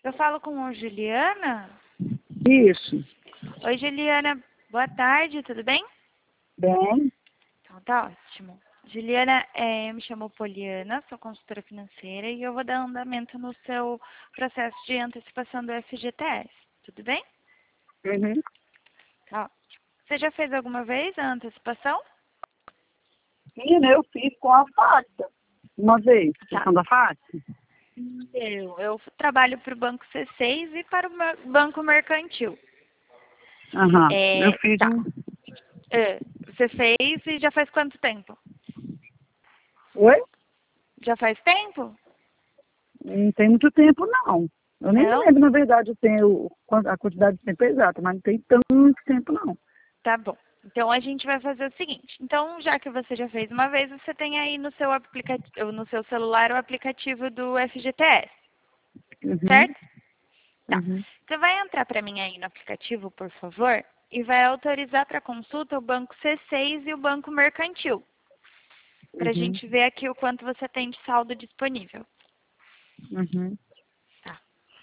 Eu falo com a Juliana. Isso. Oi, Juliana. Boa tarde, tudo bem? Bem. Então tá ótimo. Juliana, eu me chamo Poliana, sou consultora financeira e eu vou dar andamento no seu processo de antecipação do FGTS. Tudo bem? Uhum. Tá ótimo. Você já fez alguma vez a antecipação? Menina, eu fiz com a FACTA. Uma vez. Tá. Questão da FACTA? Eu trabalho para o Banco C6 e para o Banco Mercantil. Aham. Eu fiz Tá. um... Você fez e já faz quanto tempo? Oi? Já faz tempo? Não tem muito tempo, não. Eu nem me Não? lembro, na verdade, a quantidade de tempo exata, mas não tem tanto tempo, não. Tá bom. Então a gente vai fazer o seguinte. Então, já que você já fez uma vez, você tem aí no seu aplicativo, no seu celular o aplicativo do FGTS, Uhum. certo? Tá. Uhum. Você vai entrar para mim aí no aplicativo, por favor, e vai autorizar para consulta o Banco C6 e o Banco Mercantil, para a Uhum. gente ver aqui o quanto você tem de saldo disponível. Uhum. Tá.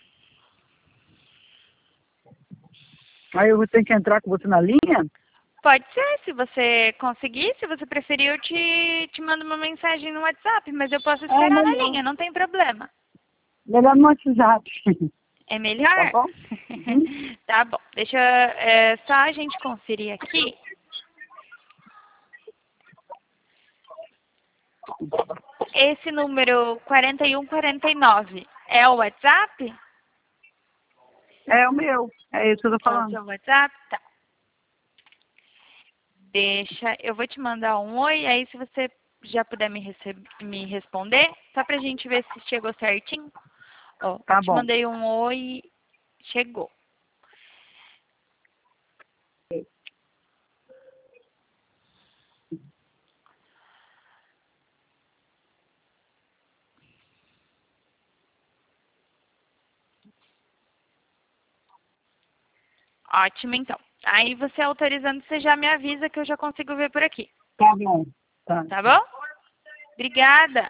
Aí eu vou ter que entrar com você na linha? Pode ser, se você conseguir, se você preferir, eu te mando uma mensagem no WhatsApp, mas eu posso É esperar na melhor. linha, não tem problema. Melhor no WhatsApp. É melhor? Tá bom? Uhum. Tá bom. Deixa só a gente conferir aqui. Esse número 4149 é o WhatsApp? É o meu. É isso que eu tô É o falando. seu WhatsApp? Tá. Deixa, eu vou te mandar um oi, aí se você já puder me responder, só pra gente ver se chegou certinho. Ó, Tá te bom. mandei um oi, chegou. Ótimo, então. Aí você autorizando, você já me avisa que eu já consigo ver por aqui. Tá bom. Tá. Tá bom? Obrigada.